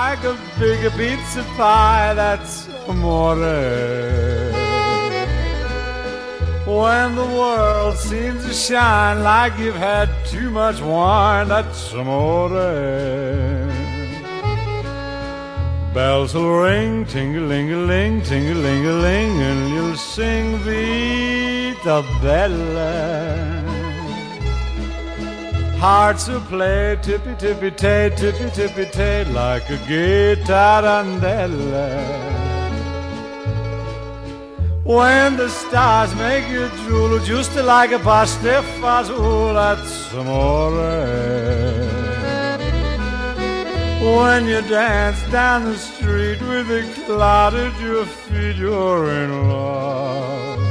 like a big pizza pie, that's amore. When the world seems to shine like you've had too much wine, that's amore. Bells will ring, ting-a-ling-a-ling, ting-a-ling-a-ling, and you'll sing Vita Bella. Hearts will play tippy-tippy-tay, tippy-tippy-tay, like a gay tarantella. When the stars make you drool, just like a pastifazool, that's amore. When you dance down the street with a cloud at your feet, you're in love.